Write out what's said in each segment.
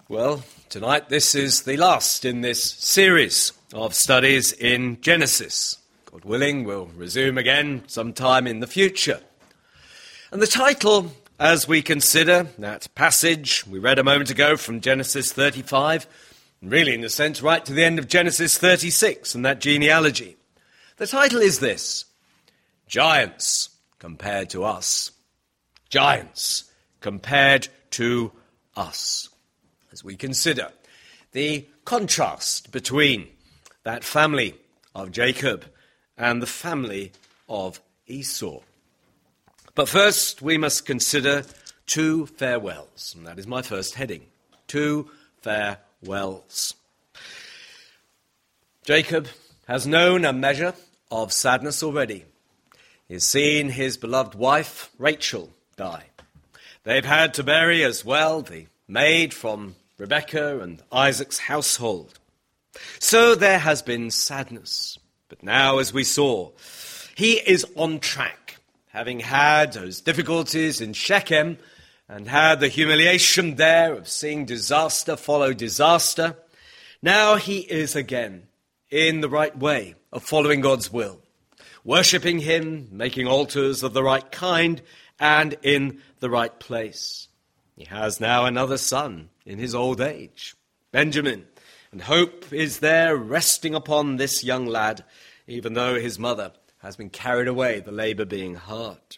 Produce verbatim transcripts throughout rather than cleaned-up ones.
Well, tonight this is the last in this series of studies in Genesis. God willing, we'll resume again sometime in the future. And the title, as we consider that passage we read a moment ago from Genesis thirty-five, and really in a sense right to the end of Genesis thirty-six and that genealogy, the title is this: Giants compared to us. Giants compared to us. As we consider the contrast between that family of Jacob and the family of Esau. But first we must consider two farewells, and that is my first heading. Two farewells. Jacob has known a measure of sadness already. He has seen his beloved wife, Rachel, die. They've had to bury as well the maid from Rebekah and Isaac's household. So there has been sadness. But now, as we saw, he is on track, having had those difficulties in Shechem and had the humiliation there of seeing disaster follow disaster. Now he is again in the right way of following God's will, worshipping him, making altars of the right kind, and in the right place. He has now another son in his old age, Benjamin, and hope is there resting upon this young lad, even though his mother has been carried away, the labour being hard.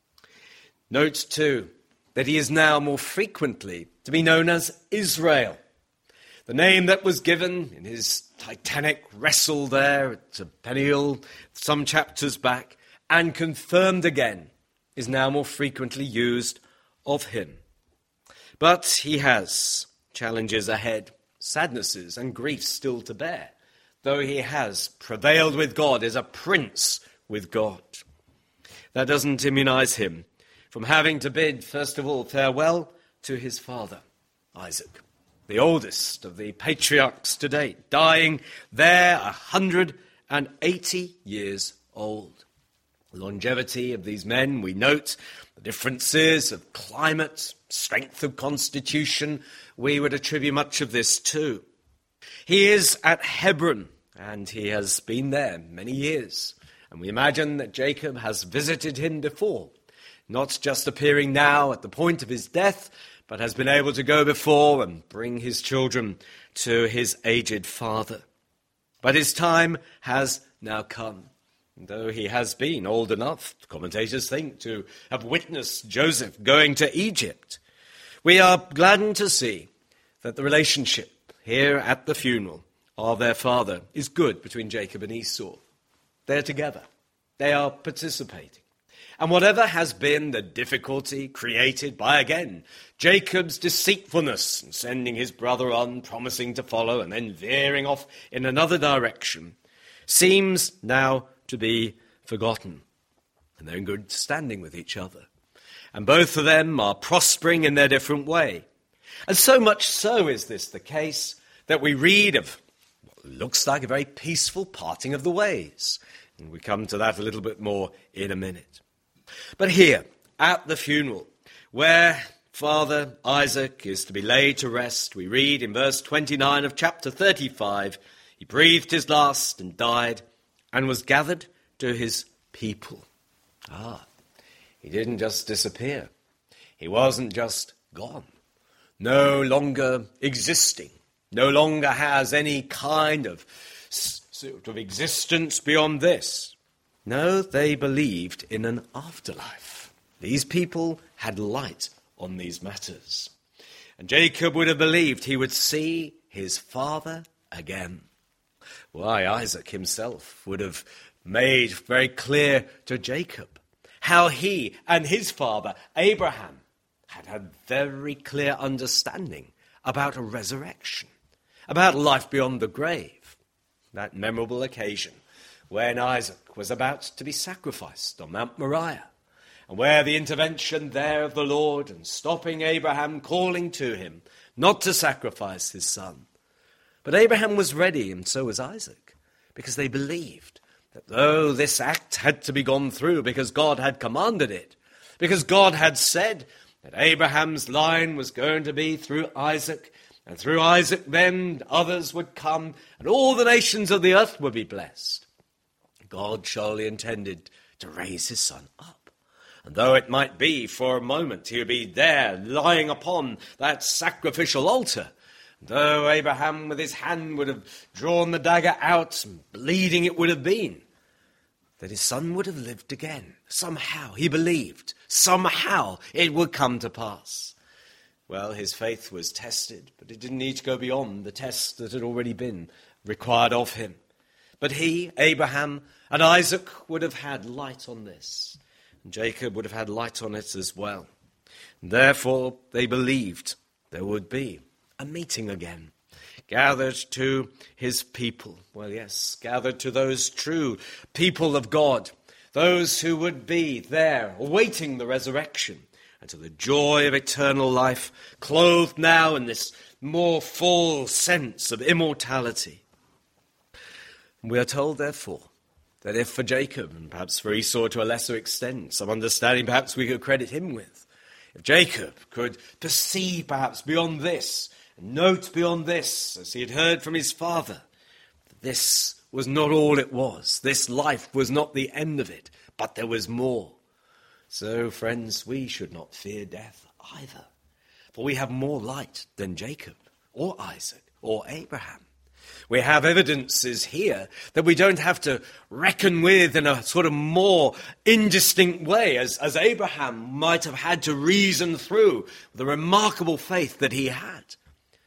Note, too, that he is now more frequently to be known as Israel, the name that was given in his titanic wrestle there at Peniel some chapters back, and confirmed again, is now more frequently used of him. But he has challenges ahead, sadnesses and griefs still to bear, though he has prevailed with God, is a prince with God. That doesn't immunize him from having to bid, first of all, farewell to his father, Isaac, the oldest of the patriarchs to date, dying there one hundred eighty years old. The longevity of these men, we note the differences of climate, strength of constitution. We would attribute much of this to. He is at Hebron, and he has been there many years. And we imagine that Jacob has visited him before, not just appearing now at the point of his death, but has been able to go before and bring his children to his aged father. But his time has now come. Though he has been old enough, commentators think, to have witnessed Joseph going to Egypt, we are gladdened to see that the relationship here at the funeral of their father is good between Jacob and Esau. They're together. They are participating. And whatever has been the difficulty created by, again, Jacob's deceitfulness in sending his brother on, promising to follow, and then veering off in another direction, seems now to be forgotten. And they're in good standing with each other. And both of them are prospering in their different way. And so much so is this the case that we read of what looks like a very peaceful parting of the ways. And we come to that a little bit more in a minute. But here, at the funeral, where Father Isaac is to be laid to rest, we read in verse twenty-nine of chapter thirty-five, he breathed his last and died, and was gathered to his people. Ah, he didn't just disappear. He wasn't just gone. No longer existing. No longer has any kind of sort of existence beyond this. No, they believed in an afterlife. These people had light on these matters. And Jacob would have believed he would see his father again. Why, Isaac himself would have made very clear to Jacob how he and his father, Abraham, had had very clear understanding about a resurrection, about life beyond the grave. That memorable occasion when Isaac was about to be sacrificed on Mount Moriah, and where the intervention there of the Lord and stopping Abraham, calling to him not to sacrifice his son. But Abraham was ready, and so was Isaac, because they believed that though this act had to be gone through because God had commanded it, because God had said that Abraham's line was going to be through Isaac, And through Isaac then others would come, and all the nations of the earth would be blessed. God surely intended to raise his son up. And though it might be for a moment he would be there lying upon that sacrificial altar, and though Abraham with his hand would have drawn the dagger out, and bleeding it would have been, that his son would have lived again. Somehow he believed, somehow it would come to pass. Well, his faith was tested, but it didn't need to go beyond the test that had already been required of him. But he, Abraham, and Isaac would have had light on this, and Jacob would have had light on it as well. And therefore, they believed there would be a meeting again, gathered to his people. Well, yes, gathered to those true people of God, those who would be there awaiting the resurrection, and to the joy of eternal life, clothed now in this more full sense of immortality. We are told, therefore, that if for Jacob, and perhaps for Esau to a lesser extent, some understanding perhaps we could credit him with, if Jacob could perceive perhaps beyond this, and note beyond this, as he had heard from his father, this was not all it was. This life was not the end of it, but there was more. So, friends, we should not fear death either, for we have more light than Jacob, or Isaac, or Abraham. We have evidences here that we don't have to reckon with in a sort of more indistinct way, as, as Abraham might have had to reason through the remarkable faith that he had.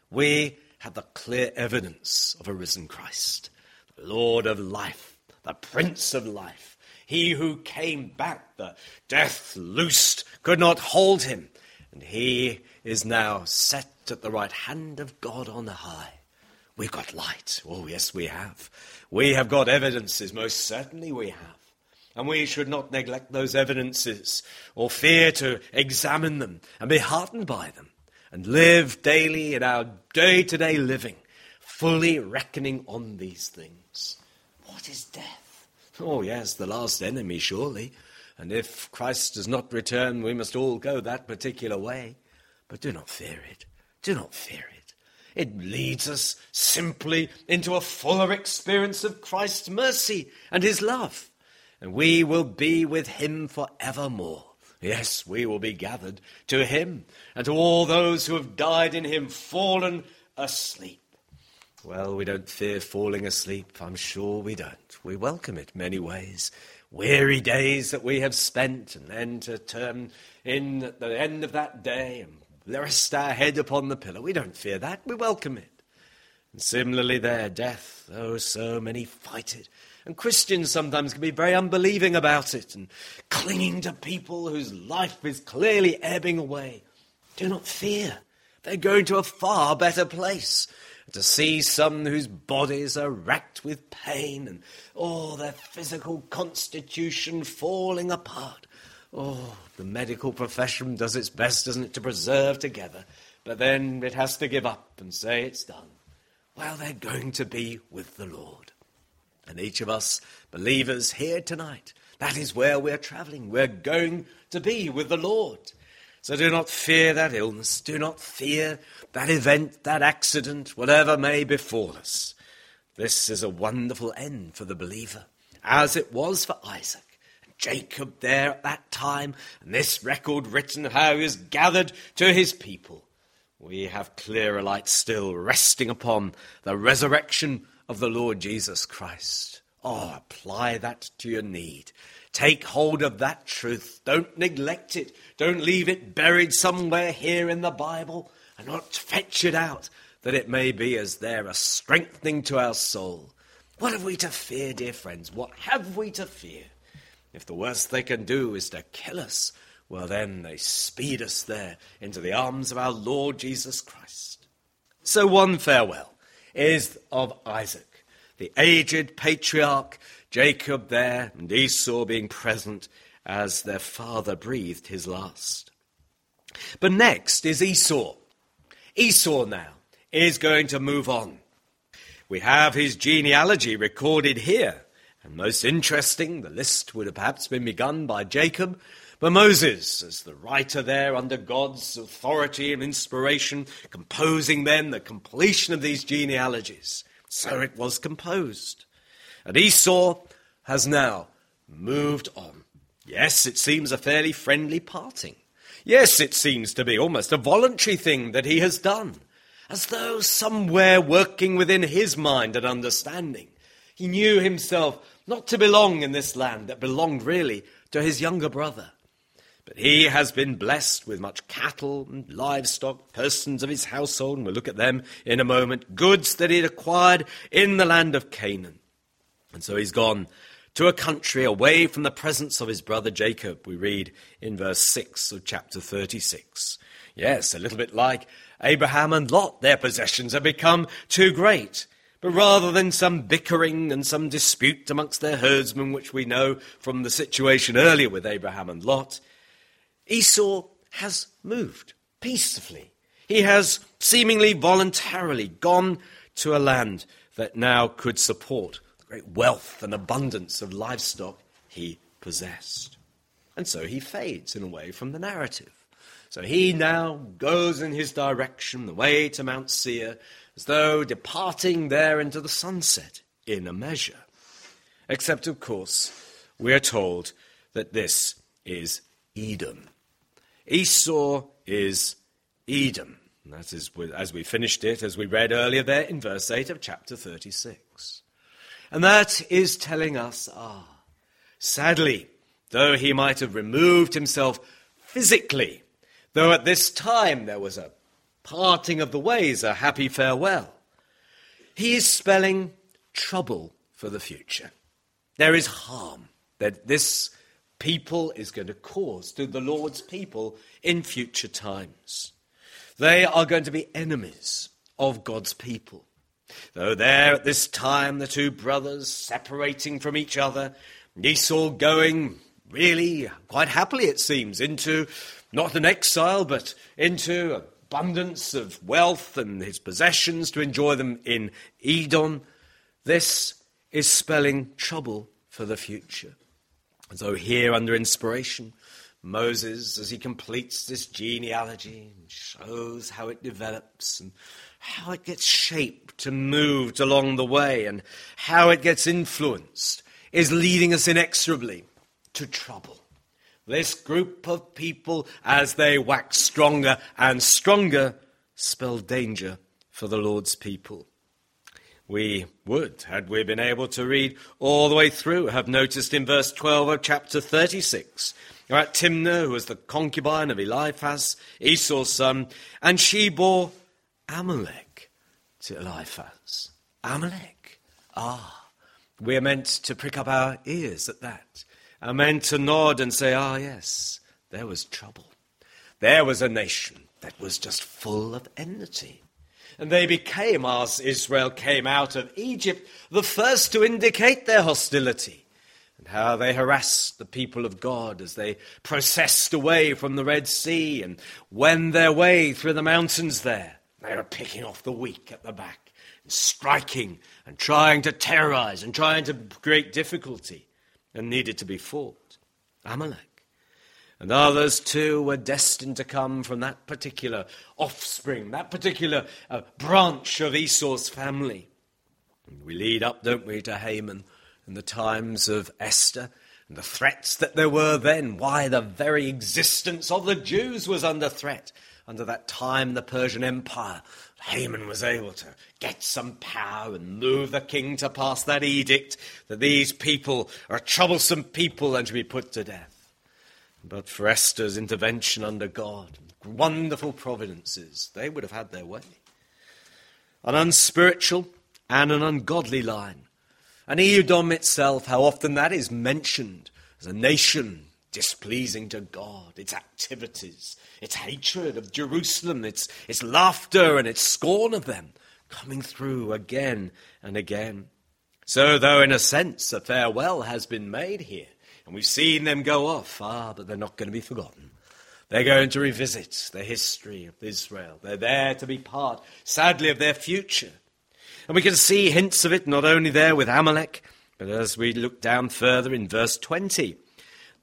We have the clear evidence of a risen Christ, the Lord of life, the Prince of life. He who came back, the death loosed, could not hold him. And he is now set at the right hand of God on high. We've got light. Oh, yes, we have. We have got evidences. Most certainly we have. And we should not neglect those evidences or fear to examine them and be heartened by them and live daily in our day-to-day living, fully reckoning on these things. What is death? Oh, yes, the last enemy, surely. And if Christ does not return, we must all go that particular way. But do not fear it. Do not fear it. It leads us simply into a fuller experience of Christ's mercy and his love. And we will be with him forevermore. Yes, we will be gathered to him and to all those who have died in him, fallen asleep. Well, we don't fear falling asleep. I'm sure we don't. We welcome it many ways. Weary days that we have spent, and then to turn in at the end of that day and rest our head upon the pillow. We don't fear that. We welcome it. And similarly there, death. Oh, so many fight it. And Christians sometimes can be very unbelieving about it and clinging to people whose life is clearly ebbing away. Do not fear. They're going to a far better place. To see some whose bodies are racked with pain and, oh, their physical constitution falling apart. Oh, the medical profession does its best, doesn't it, to preserve together. But then it has to give up and say it's done. Well, they're going to be with the Lord. And each of us believers here tonight, that is where we're travelling. We're going to be with the Lord. So do not fear that illness. Do not fear that event, that accident, whatever may befall us. This is a wonderful end for the believer, as it was for Isaac and Jacob there at that time, and this record written of how he was gathered to his people. We have clearer light still resting upon the resurrection of the Lord Jesus Christ. Oh, apply that to your need. Take hold of that truth. Don't neglect it. Don't leave it buried somewhere here in the Bible and not fetch it out, that it may be as there a strengthening to our soul. What have we to fear, dear friends? What have we to fear? If the worst they can do is to kill us, well then they speed us there into the arms of our Lord Jesus Christ. So one farewell is of Isaac, the aged patriarch, Jacob there, and Esau being present as their father breathed his last. But next is Esau. Esau now is going to move on. We have his genealogy recorded here, and most interesting, the list would have perhaps been begun by Jacob, But Moses, as the writer there under God's authority and inspiration, composing then the completion of these genealogies, so it was composed. And Esau has now moved on. Yes, it seems a fairly friendly parting. Yes, it seems to be almost a voluntary thing that he has done, as though somewhere working within his mind and understanding, he knew himself not to belong in this land that belonged really to his younger brother. But he has been blessed with much cattle and livestock, persons of his household, and we'll look at them in a moment, goods that he had acquired in the land of Canaan. And so he's gone to a country away from the presence of his brother Jacob, we read in verse six of chapter thirty-six. Yes, a little bit like Abraham and Lot, their possessions have become too great. But rather than some bickering and some dispute amongst their herdsmen, which we know from the situation earlier with Abraham and Lot, Esau has moved peacefully. He has seemingly voluntarily gone to a land that now could support the great wealth and abundance of livestock he possessed. And so he fades in a way from the narrative. So he now goes in his direction, the way to Mount Seir, as though departing there into the sunset in a measure. Except, of course, we are told that this is Edom. Esau is Edom. And that is as we finished it, as we read earlier there in verse eight of chapter thirty-six. And that is telling us, ah, sadly, though he might have removed himself physically, though at this time there was a parting of the ways, a happy farewell, he is spelling trouble for the future. There is harm that this people is going to cause to the Lord's people in future times. They are going to be enemies of God's people. Though there at this time, the two brothers separating from each other, Esau going really quite happily, it seems, into not an exile, but into abundance of wealth and his possessions to enjoy them in Edom. This is spelling trouble for the future. And so here under inspiration, Moses, as he completes this genealogy, shows how it develops and how it gets shaped and moved along the way and how it gets influenced, is leading us inexorably to trouble. This group of people, as they wax stronger and stronger, spell danger for the Lord's people. We would, had we been able to read all the way through, have noticed in verse twelve of chapter thirty-six, at Timnah, who was the concubine of Eliphaz, Esau's son, and she bore Amalek to Eliphaz. Amalek. Ah, we are meant to prick up our ears at that. Are meant to nod and say, ah, yes, there was trouble. There was a nation that was just full of enmity. And they became, as Israel came out of Egypt, the first to indicate their hostility, and how they harassed the people of God as they processed away from the Red Sea and wend their way through the mountains there. They were picking off the weak at the back, and striking and trying to terrorize and trying to create difficulty, and needed to be fought. Amalek. And others too were destined to come from that particular offspring, that particular uh, branch of Esau's family. And we lead up, don't we, to Haman and the times of Esther and the threats that there were then. Why, the very existence of the Jews was under threat. Under that time, the Persian Empire, Haman was able to get some power and move the king to pass that edict that these people are troublesome people and to be put to death. But for Esther's intervention under God, wonderful providences, they would have had their way. An unspiritual and an ungodly line. And Edom itself, how often that is mentioned as a nation displeasing to God, its activities, its hatred of Jerusalem, its, its laughter and its scorn of them, coming through again and again. So though in a sense a farewell has been made here, and we've seen them go off, ah, but they're not going to be forgotten. They're going to revisit the history of Israel. They're there to be part, sadly, of their future. And we can see hints of it not only there with Amalek, but as we look down further in verse twenty,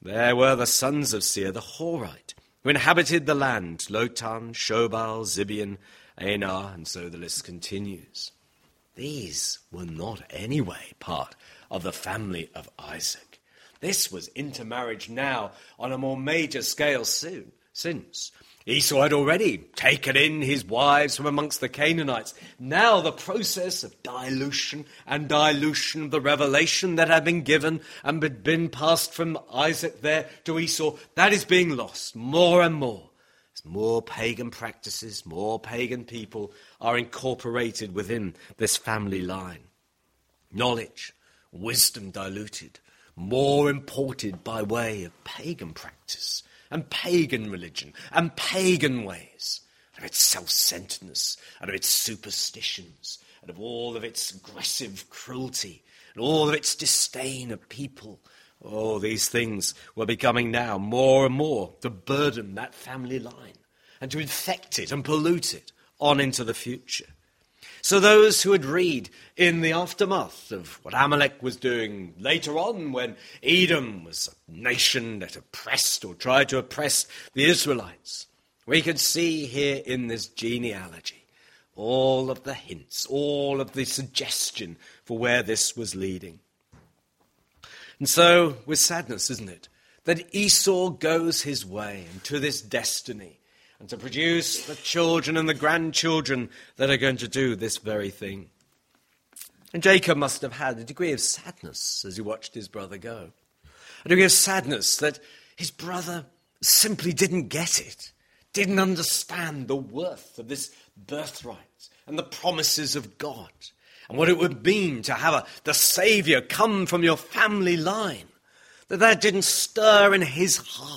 There were the sons of Seir, the Horite, who inhabited the land, Lotan, Shobal, Zibeon, Aner, and so the list continues. These were not anyway part of the family of Isaac. This was intermarriage now on a more major scale soon, since Esau had already taken in his wives from amongst the Canaanites. Now the process of dilution and dilution of the revelation that had been given and had been passed from Isaac there to Esau, that is being lost more and more. As more pagan practices, more pagan people are incorporated within this family line. Knowledge, wisdom diluted, more imported by way of pagan practice and pagan religion and pagan ways, and of its self-centeredness and of its superstitions and of all of its aggressive cruelty and all of its disdain of people. Oh, these things were becoming now more and more to burden that family line and to infect it and pollute it on into the future. So those who would read in the aftermath of what Amalek was doing later on when Edom was a nation that oppressed or tried to oppress the Israelites, we could see here in this genealogy all of the hints, all of the suggestion for where this was leading. And so, with sadness, isn't it, that Esau goes his way into this destiny and to produce the children and the grandchildren that are going to do this very thing. And Jacob must have had a degree of sadness as he watched his brother go. A degree of sadness that his brother simply didn't get it, didn't understand the worth of this birthright and the promises of God, and what it would mean to have a, the Saviour come from your family line, that that didn't stir in his heart.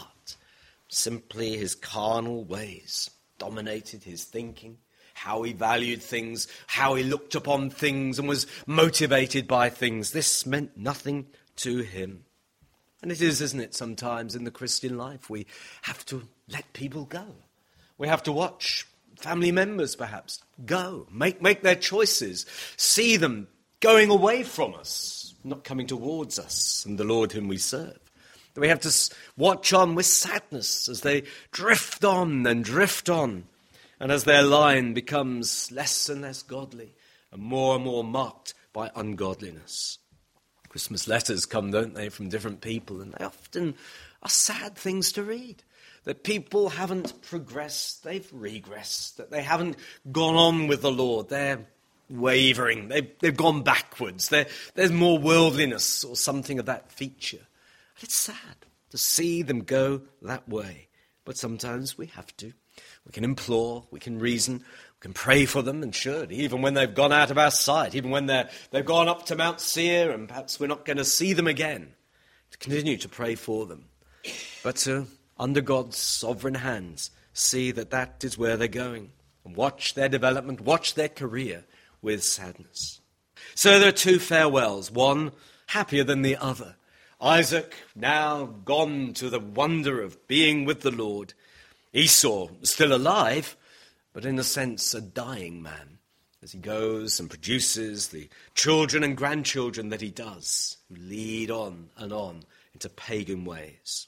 Simply his carnal ways dominated his thinking, how he valued things, how he looked upon things and was motivated by things. This meant nothing to him. And it is, isn't it, sometimes in the Christian life we have to let people go. We have to watch family members perhaps go, make, make their choices, see them going away from us, not coming towards us and the Lord whom we serve. We have to watch on with sadness as they drift on and drift on, and as their line becomes less and less godly and more and more marked by ungodliness. Christmas letters come, don't they, from different people, and they often are sad things to read. That people haven't progressed, they've regressed, that they haven't gone on with the Lord, they're wavering, they've, they've gone backwards, they're, there's more worldliness or something of that feature. It's sad to see them go that way. But sometimes we have to. We can implore, we can reason, we can pray for them, and should, even when they've gone out of our sight, even when they're, they've gone up to Mount Seir and perhaps we're not going to see them again, to continue to pray for them. But to, under God's sovereign hands, see that that is where they're going, and watch their development, watch their career with sadness. So there are two farewells, one happier than the other. Isaac now gone to the wonder of being with the Lord. Esau still alive, but in a sense a dying man, as he goes and produces the children and grandchildren that he does, who lead on and on into pagan ways.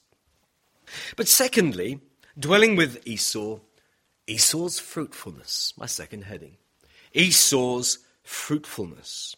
But secondly, dwelling with Esau, Esau's fruitfulness, my second heading. Esau's fruitfulness.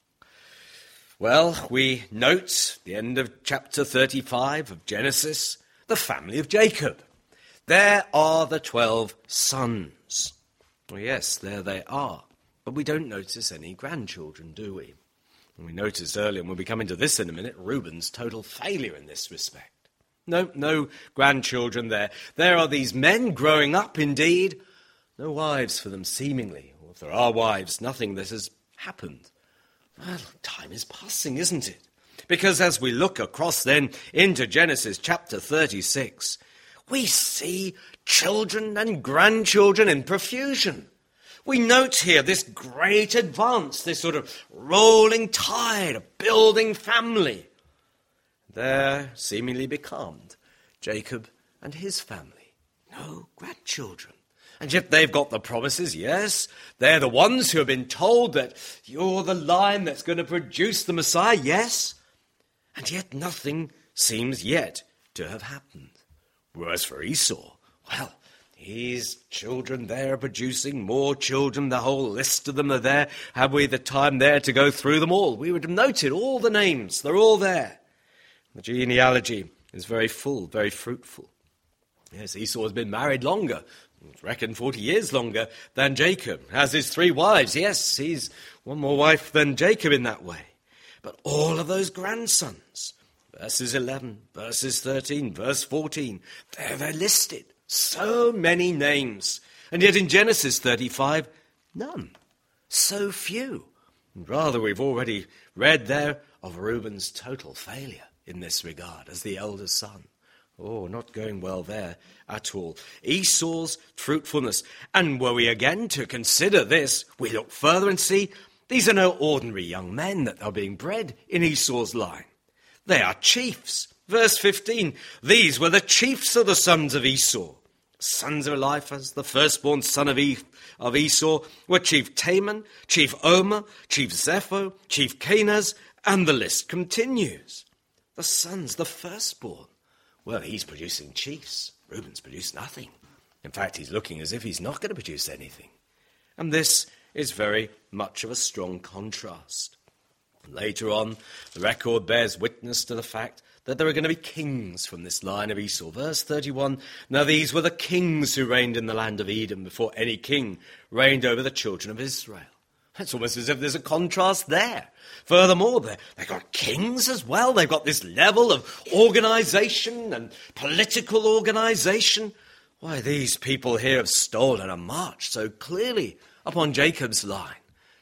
Well, we note, the end of chapter thirty-five of Genesis, the family of Jacob. There are the twelve sons. Well, yes, there they are. But we don't notice any grandchildren, do we? And we noticed earlier, and we'll be coming to this in a minute, Reuben's total failure in this respect. No, no grandchildren there. There are these men growing up indeed. No wives for them, seemingly. Or if there are wives, nothing that has happened. Well, time is passing, isn't it? Because as we look across then into Genesis chapter thirty-six, we see children and grandchildren in profusion. We note here this great advance, this sort of rolling tide, a building family. There seemingly becalmed Jacob and his family. No grandchildren. And yet they've got the promises, yes. They're the ones who have been told that you're the line that's going to produce the Messiah, yes. And yet nothing seems yet to have happened. Whereas for Esau, well, his children there are producing more children. The whole list of them are there. Have we the time there to go through them all? We would have noted all the names. They're all there. The genealogy is very full, very fruitful. Yes, Esau has been married longer, I reckon forty years longer than Jacob. Has his three wives. Yes, he's one more wife than Jacob in that way. But all of those grandsons, verses eleven, verses thirteen, verse fourteen, there they're listed. So many names. And yet in Genesis thirty-five, none. So few. And rather, we've already read there of Reuben's total failure in this regard as the elder son. Oh, not going well there at all. Esau's fruitfulness. And were we again to consider this, we look further and see these are no ordinary young men that are being bred in Esau's line. They are chiefs. Verse fifteen, these were the chiefs of the sons of Esau. Sons of Eliphaz, the firstborn son of, e- of Esau, were Chief Taman, Chief Omer, Chief Zepho, Chief Kenaz, and the list continues. The sons, the firstborn. Well, he's producing chiefs. Reuben's produced nothing. In fact, he's looking as if he's not going to produce anything. And this is very much of a strong contrast. Later on, the record bears witness to the fact that there are going to be kings from this line of Esau. Verse thirty-one, now these were the kings who reigned in the land of Edom before any king reigned over the children of Israel. It's almost as if there's a contrast there. Furthermore, they've got kings as well. They've got this level of organization and political organization. Why, these people here have stolen a march so clearly upon Jacob's line.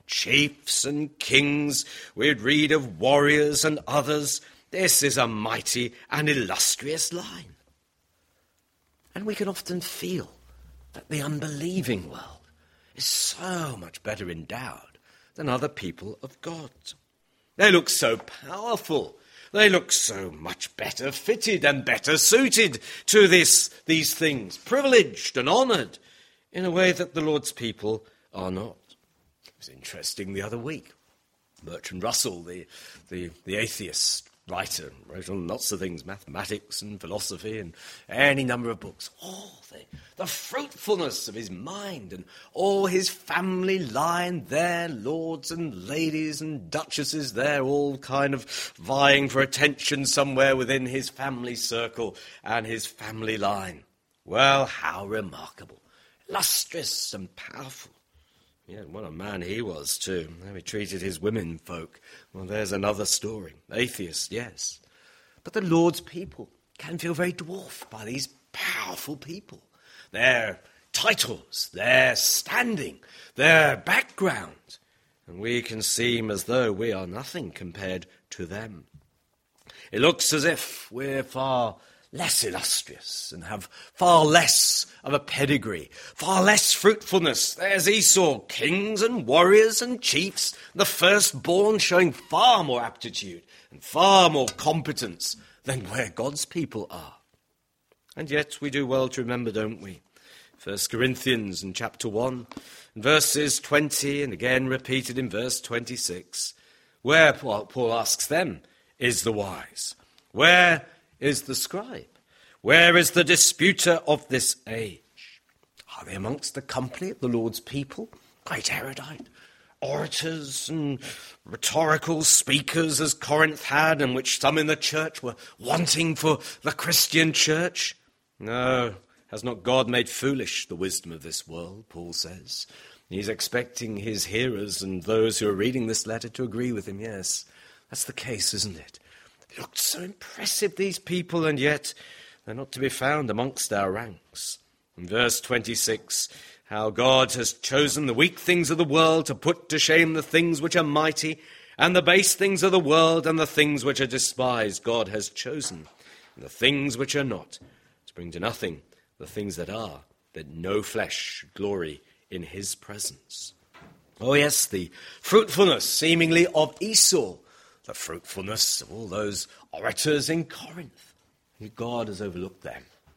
Chiefs and kings, we'd read of warriors and others. This is a mighty and illustrious line. And we can often feel that the unbelieving world is so much better endowed than other people of God. They look so powerful. They look so much better fitted and better suited to this, these things, privileged and honoured in a way that the Lord's people are not. It was interesting the other week. Bertrand Russell, the, the, the atheist writer, wrote on lots of things, mathematics and philosophy and any number of books. Oh, the, the fruitfulness of his mind and all his family line there, lords and ladies and duchesses there, all kind of vying for attention somewhere within his family circle and his family line. Well, how remarkable, illustrious and powerful. Yeah, what a man he was, too. How he treated his women folk. Well, there's another story. Atheist, yes. But the Lord's people can feel very dwarfed by these powerful people. Their titles, their standing, their background. And we can seem as though we are nothing compared to them. It looks as if we're far less illustrious and have far less of a pedigree, far less fruitfulness. There's Esau, kings and warriors and chiefs, the firstborn showing far more aptitude and far more competence than where God's people are. And yet we do well to remember, don't we? First Corinthians in chapter one, verses twenty, and again repeated in verse twenty-six, where Paul asks them, is the wise? Where is the scribe? Where is the disputer of this age? Are they amongst the company of the Lord's people? Great erudite orators and rhetorical speakers as Corinth had, and which some in the church were wanting for the Christian church? No, has not God made foolish the wisdom of this world, Paul says. He's expecting his hearers and those who are reading this letter to agree with him. Yes, that's the case, isn't it? They looked so impressive, these people, and yet they're not to be found amongst our ranks. In verse twenty-six, how God has chosen the weak things of the world to put to shame the things which are mighty, and the base things of the world and the things which are despised God has chosen, and the things which are not, to bring to nothing the things that are, that no flesh should glory in his presence. Oh yes, the fruitfulness seemingly of Esau, the fruitfulness of all those orators in Corinth. God has overlooked them.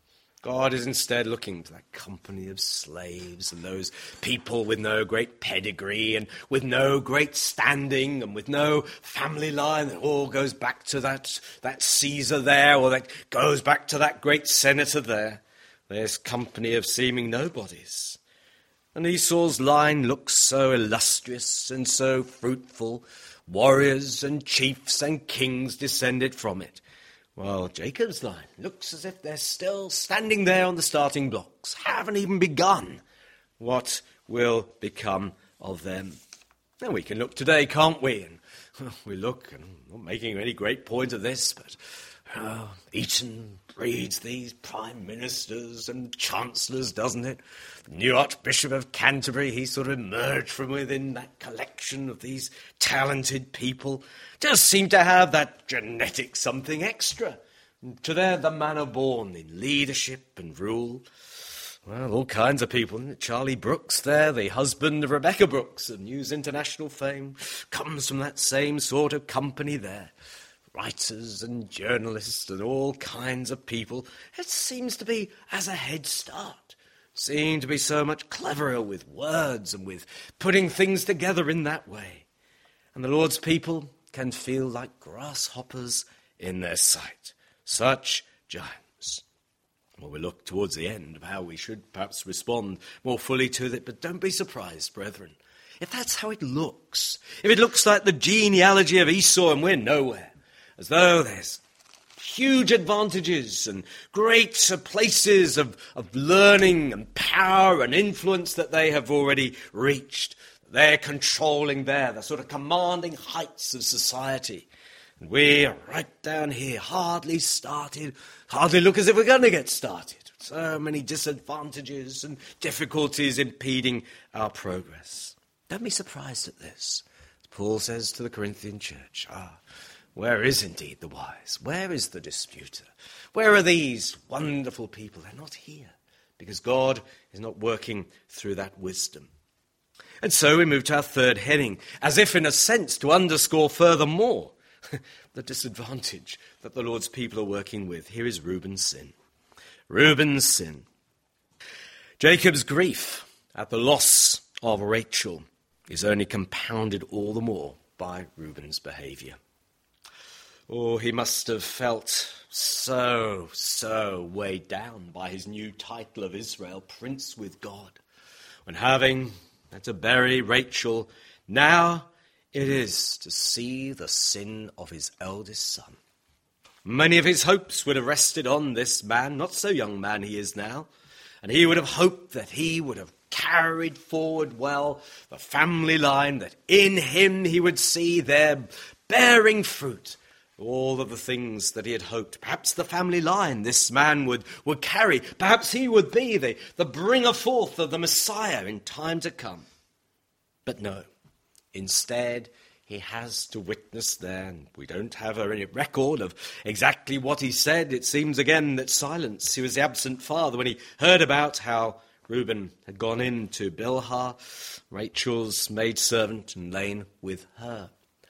God is instead looking to that company of slaves and those people with no great pedigree and with no great standing and with no family line that all goes back to that, that Caesar there, or that goes back to that great senator there. This company of seeming nobodies. And Esau's line looks so illustrious and so fruitful. Warriors and chiefs and kings descended from it. Well, Jacob's line looks as if they're still standing there on the starting blocks, haven't even begun. What will become of them? And we can look today, can't we? And well, we look, and I'm not making any great point of this, but uh, Eton breeds these prime ministers and chancellors, doesn't it? The new Archbishop of Canterbury, he sort of emerged from within that collection of these talented people. Just seem to have that genetic something extra. To there, the man are born in leadership and rule. Well, all kinds of people. Charlie Brooks there, the husband of Rebecca Brooks of News International fame, comes from that same sort of company there. Writers and journalists and all kinds of people. It seems to be as a head start. Seem to be so much cleverer with words and with putting things together in that way. And the Lord's people can feel like grasshoppers in their sight. Such giants. Well, we look towards the end of how we should perhaps respond more fully to it, but don't be surprised, brethren. If that's how it looks, if it looks like the genealogy of Esau and we're nowhere, as though there's huge advantages and great places of, of learning and power and influence that they have already reached. They're controlling there, the sort of commanding heights of society. And we're right down here, hardly started, hardly look as if we're going to get started. So many disadvantages and difficulties impeding our progress. Don't be surprised at this. As Paul says to the Corinthian church, ah, where is indeed the wise? Where is the disputer? Where are these wonderful people? They're not here because God is not working through that wisdom. And so we move to our third heading, as if in a sense to underscore furthermore the disadvantage that the Lord's people are working with. Here is Reuben's sin. Reuben's sin. Jacob's grief at the loss of Rachel is only compounded all the more by Reuben's behavior. Oh, he must have felt so, so weighed down by his new title of Israel, Prince with God, when having had to bury Rachel, now it is to see the sin of his eldest son. Many of his hopes would have rested on this man, not so young man he is now, and he would have hoped that he would have carried forward well the family line, that in him he would see there bearing fruit all of the things that he had hoped. Perhaps the family line this man would, would carry. Perhaps he would be the, the bringer forth of the Messiah in time to come. But no, instead he has to witness there, and we don't have any record of exactly what he said. It seems again that silence. He was the absent father when he heard about how Reuben had gone in to Bilhah, Rachel's maidservant, and lain with her.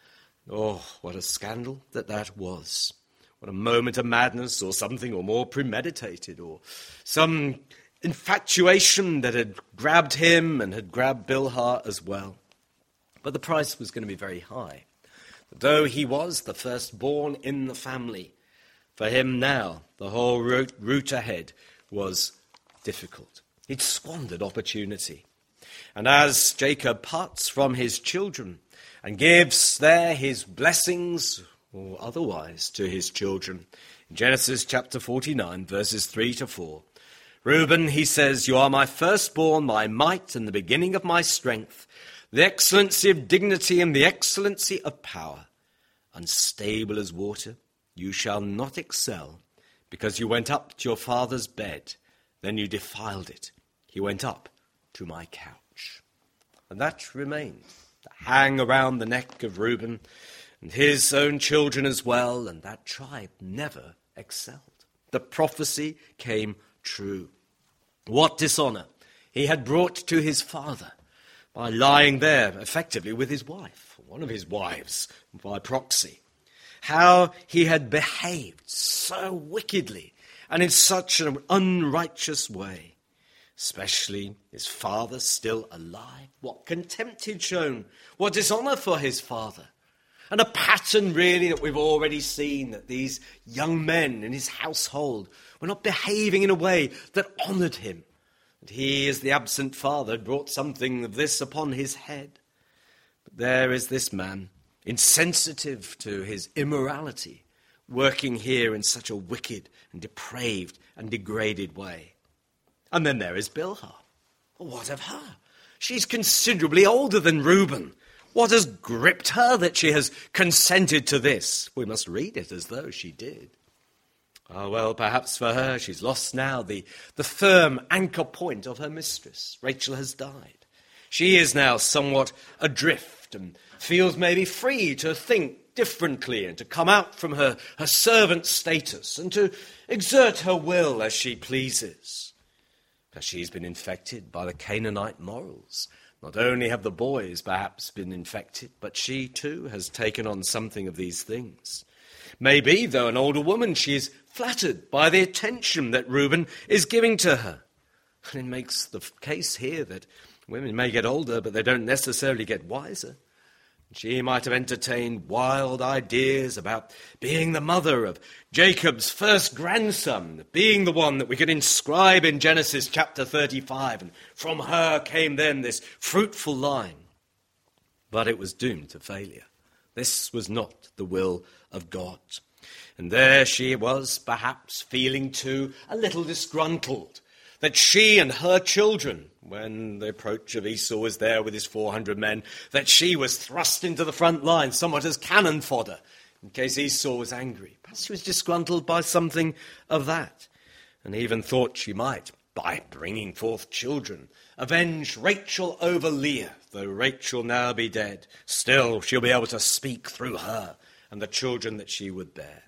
Oh, what a scandal that that was. What a moment of madness or something, or more premeditated, or some infatuation that had grabbed him and had grabbed Bilhah as well. But the price was going to be very high. Though he was the firstborn in the family, for him now the whole route, route ahead was difficult. He'd squandered opportunity. And as Jacob parts from his children and gives there his blessings, or otherwise, to his children, in Genesis chapter forty-nine, verses three to four, Reuben, he says, "You are my firstborn, my might, and the beginning of my strength, the excellency of dignity and the excellency of power. Unstable as water, you shall not excel, because you went up to your father's bed, then you defiled it. He went up to my couch." And that remained to hang around the neck of Reuben and his own children as well, and that tribe never excelled. The prophecy came true. What dishonor he had brought to his father by lying there effectively with his wife, one of his wives by proxy. How he had behaved so wickedly and in such an unrighteous way. Especially his father still alive. What contempt he'd shown. What dishonour for his father. And a pattern really that we've already seen, that these young men in his household were not behaving in a way that honoured him. And he, as the absent father, had brought something of this upon his head. But there is this man, insensitive to his immorality, working here in such a wicked and depraved and degraded way. And then there is Bilhah. Well, what of her? She's considerably older than Reuben. What has gripped her that she has consented to this? We must read it as though she did. Ah, well, perhaps for her she's lost now the, the firm anchor point of her mistress. Rachel has died. She is now somewhat adrift and feels maybe free to think differently and to come out from her, her servant status and to exert her will as she pleases. But she's been infected by the Canaanite morals. Not only have the boys perhaps been infected, but she too has taken on something of these things. Maybe, though an older woman, she is flattered by the attention that Reuben is giving to her. And it makes the case here that women may get older, but they don't necessarily get wiser. She might have entertained wild ideas about being the mother of Jacob's first grandson, being the one that we could inscribe in Genesis chapter thirty-five, and from her came then this fruitful line. But it was doomed to failure. This was not the will of God. And there she was, perhaps feeling too a little disgruntled, that she and her children, when the approach of Esau was there with his four hundred men, that she was thrust into the front line somewhat as cannon fodder in case Esau was angry. Perhaps she was disgruntled by something of that, and even thought she might, by bringing forth children, avenge Rachel over Leah. Though Rachel now be dead, still she'll be able to speak through her and the children that she would bear.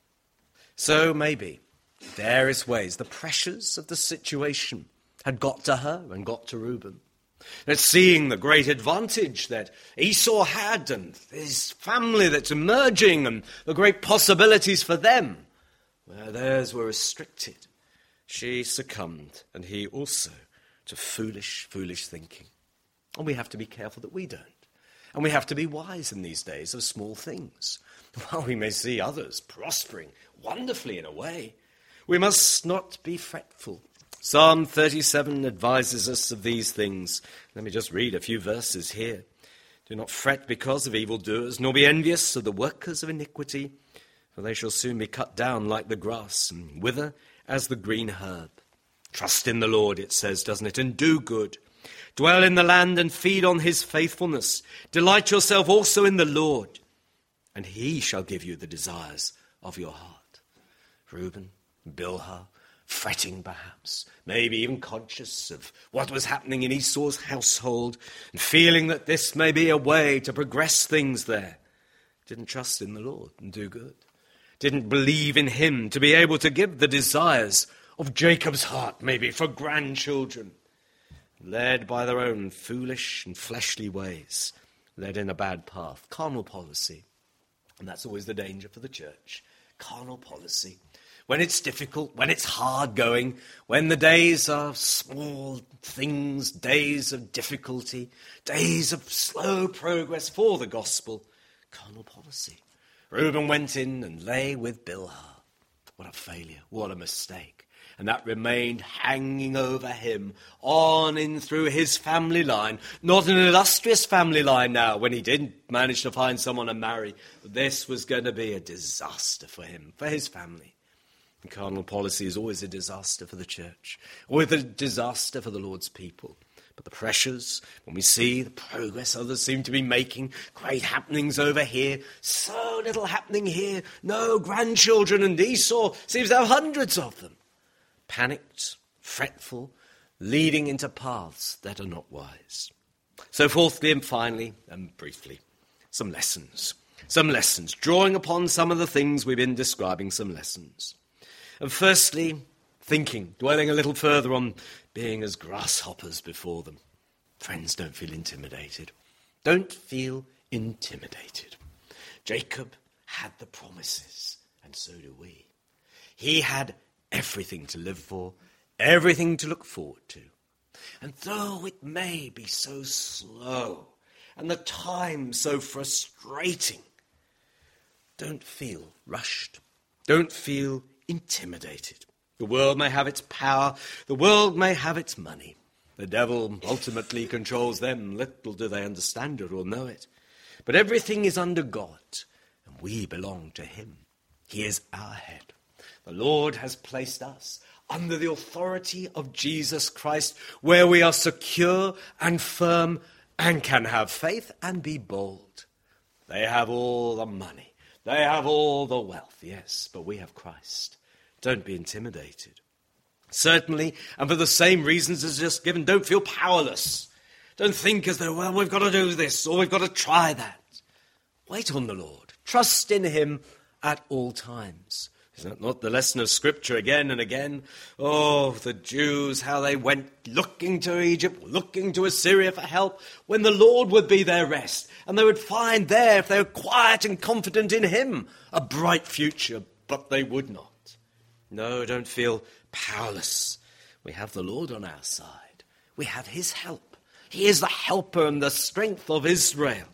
So maybe various ways the pressures of the situation had got to her and got to Reuben. That seeing the great advantage that Esau had and his family that's emerging and the great possibilities for them, where theirs were restricted, she succumbed, and he also, to foolish, foolish thinking. And we have to be careful that we don't. And we have to be wise in these days of small things. While we may see others prospering wonderfully in a way, we must not be fretful. Psalm thirty-seven advises us of these things. Let me just read a few verses here. Do not fret because of evildoers, nor be envious of the workers of iniquity, for they shall soon be cut down like the grass and wither as the green herb. Trust in the Lord, it says, doesn't it, and do good. Dwell in the land and feed on his faithfulness. Delight yourself also in the Lord, and he shall give you the desires of your heart. Reuben, Bilhah, fretting perhaps, maybe even conscious of what was happening in Esau's household, and feeling that this may be a way to progress things there. Didn't trust in the Lord and do good. Didn't believe in him to be able to give the desires of Jacob's heart, maybe for grandchildren. Led by their own foolish and fleshly ways, led in a bad path, carnal policy. And that's always the danger for the church, carnal policy. When it's difficult, when it's hard going, when the days are small things, days of difficulty, days of slow progress for the gospel, carnal policy. Reuben went in and lay with Bilhah. What a failure, what a mistake. And that remained hanging over him on in through his family line. Not an illustrious family line now when he didn't manage to find someone to marry. This was going to be a disaster for him, for his family. And carnal policy is always a disaster for the church, always a disaster for the Lord's people. But the pressures, when we see the progress others seem to be making, great happenings over here, so little happening here, no grandchildren, and Esau seems to have hundreds of them. Panicked, fretful, leading into paths that are not wise. So fourthly and finally, and briefly, some lessons. Some lessons, drawing upon some of the things we've been describing, some lessons. And firstly, thinking, dwelling a little further on being as grasshoppers before them. Friends, don't feel intimidated. Don't feel intimidated. Jacob had the promises, and so do we. He had everything to live for, everything to look forward to. And though it may be so slow and the time so frustrating, don't feel rushed. Don't feel intimidated. The world may have its power. The world may have its money. The devil ultimately controls them. Little do they understand it or know it. But everything is under God, and we belong to him. He is our head. The Lord has placed us under the authority of Jesus Christ, where we are secure and firm and can have faith and be bold. They have all the money. They have all the wealth, yes, but we have Christ. Don't be intimidated. Certainly, and for the same reasons as just given, don't feel powerless. Don't think as though, well, we've got to do this or we've got to try that. Wait on the Lord. Trust in him at all times. Is that not the lesson of Scripture again and again? Oh, the Jews, how they went looking to Egypt, looking to Assyria for help, when the Lord would be their rest. And they would find there, if they were quiet and confident in him, a bright future, but they would not. No, don't feel powerless. We have the Lord on our side. We have his help. He is the helper and the strength of Israel.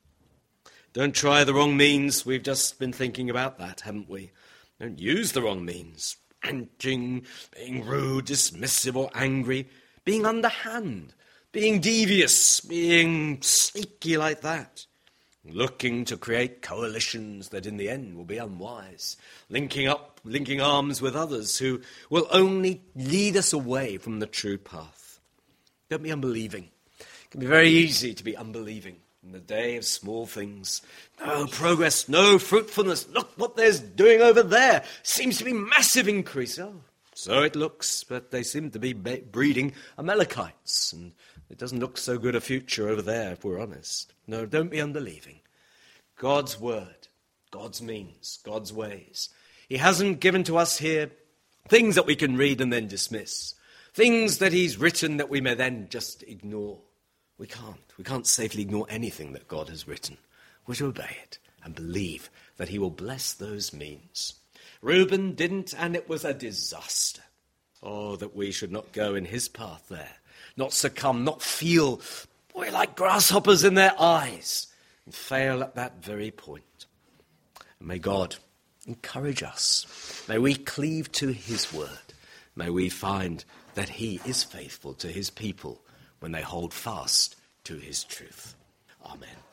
Don't try the wrong means. We've just been thinking about that, haven't we? Don't use the wrong means. Ranting, being rude, dismissive or angry, being underhand, being devious, being sneaky like that. Looking to create coalitions that in the end will be unwise. Linking up, linking arms with others who will only lead us away from the true path. Don't be unbelieving. It can be very easy to be unbelieving in the day of small things. No progress, no fruitfulness. Look what they're doing over there. Seems to be massive increase. Oh, so it looks, but they seem to be breeding Amalekites, and it doesn't look so good a future over there, if we're honest. No, don't be unbelieving. God's word, God's means, God's ways. He hasn't given to us here things that we can read and then dismiss, things that he's written that we may then just ignore. We can't. We can't safely ignore anything that God has written. We're to obey it and believe that he will bless those means. Reuben didn't, and it was a disaster. Oh, that we should not go in his path there, not succumb, not feel we're like grasshoppers in their eyes, and fail at that very point. And may God encourage us. May we cleave to his word. May we find that he is faithful to his people when they hold fast to his truth. Amen.